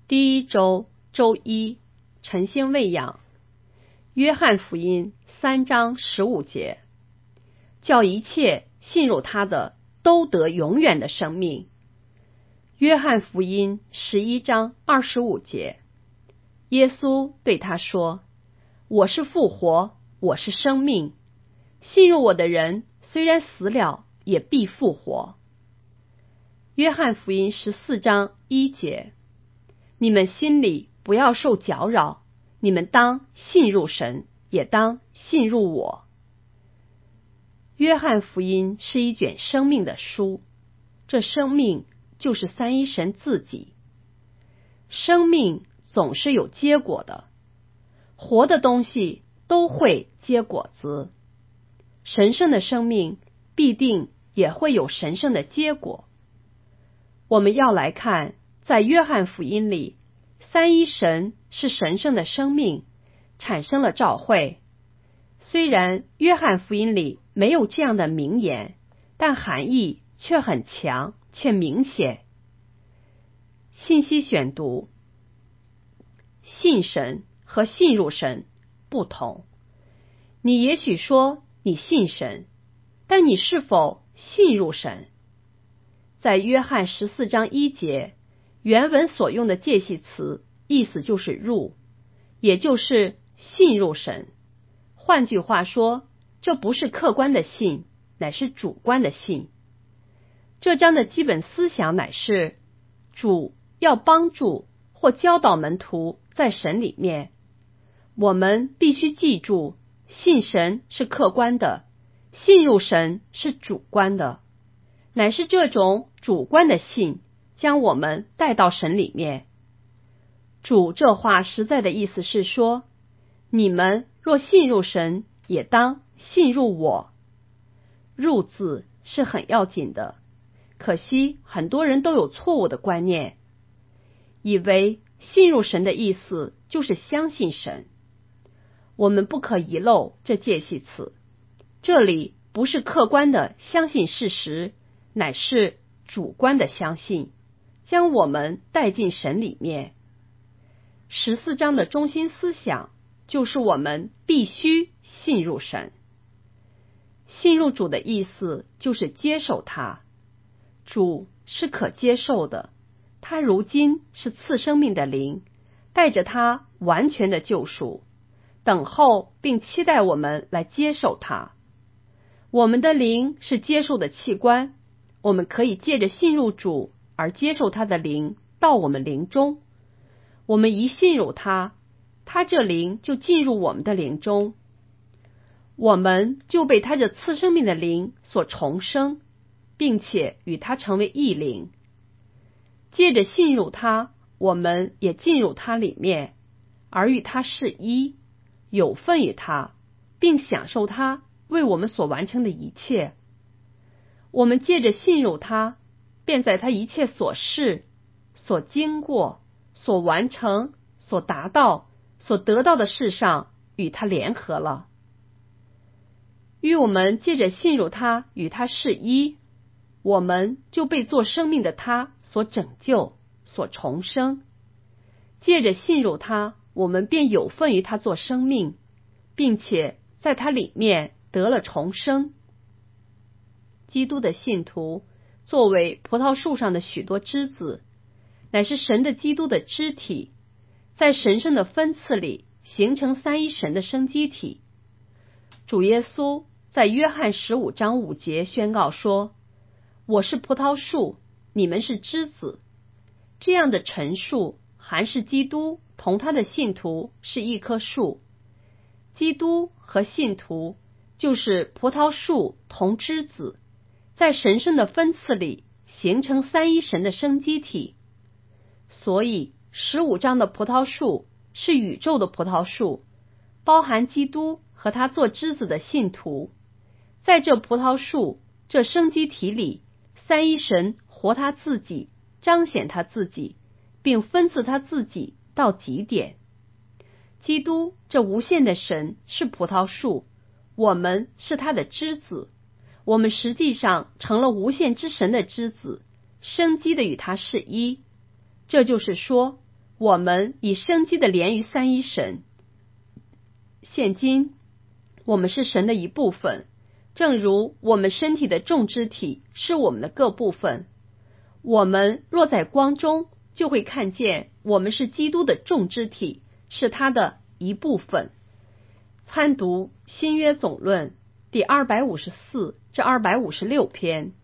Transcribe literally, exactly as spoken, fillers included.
第一周周一，晨星喂养。约翰福音三章十五节，叫一切信入他的都得永远的生命。约翰福音十一章二十五节，耶稣对他说：我是复活，我是生命，信入我的人虽然死了，也必复活。约翰福音十四章一节，你们心里不要受搅扰，你们当信入神，也当信入我。约翰福音是一卷生命的书，这生命就是三一神自己。生命总是有结果的，活的东西都会结果子，神圣的生命必定也会有神圣的结果。我们要来看，在约翰福音里，三一神是神圣的生命，产生了召会。虽然约翰福音里没有这样的明言，但含义却很强且明显。信息选读：信神和信入神不同。你也许说你信神，但你是否信入神？在约翰十四章一节，原文所用的介系词意思就是入，也就是信入神。换句话说，这不是客观的信，乃是主观的信。这章的基本思想乃是，主要帮助或教导门徒在神里面。我们必须记住，信神是客观的，信入神是主观的，乃是这种主观的信将我们带到神里面。主这话实在的意思是说，你们若信入神，也当信入我。入字是很要紧的，可惜很多人都有错误的观念，以为信入神的意思就是相信神。我们不可遗漏这介系词，这里不是客观的相信事实，乃是主观的相信，将我们带进神里面。十四章的中心思想就是我们必须信入神。信入主的意思就是接受他。主是可接受的，他如今是赐生命的灵，带着他完全的救赎，等候并期待我们来接受他。我们的灵是接受的器官，我们可以借着信入主而接受他的灵到我们灵中。我们一信入他，他这灵就进入我们的灵中，我们就被他这赐生命的灵所重生，并且与他成为一灵。借着信入他，我们也进入他里面，而与他是一，有份于他，并享受他为我们所完成的一切。我们借着信入他，便在他一切所事、所经过、所完成、所达到、所得到的事上与他联合了。与我们借着信入他与他是一，我们就被做生命的他所拯救、所重生。借着信入他，我们便有份于他做生命，并且在他里面得了重生。基督的信徒作为葡萄树上的许多枝子，乃是神的基督的肢体，在神圣的分次里形成三一神的生机体。主耶稣在约翰十五章五节宣告说：我是葡萄树，你们是枝子。这样的陈述含是基督同他的信徒是一棵树，基督和信徒就是葡萄树同枝子，在神圣的分次里形成三一神的生机体。所以十五章的葡萄树是宇宙的葡萄树，包含基督和他做枝子的信徒。在这葡萄树这生机体里，三一神活他自己，彰显他自己，并分赐他自己到极点。基督这无限的神是葡萄树，我们是他的枝子，我们实际上成了无限之神的枝子，生机的与他是一。这就是说， 我们以生机的连于三一神。现今我们是神的一部分，正如我们身体的众肢体是我们的各部分。我们若在光中，就会看见我们是基督的众肢体，是他的一部分。参读新约总论第二百五十四至二百五十六篇。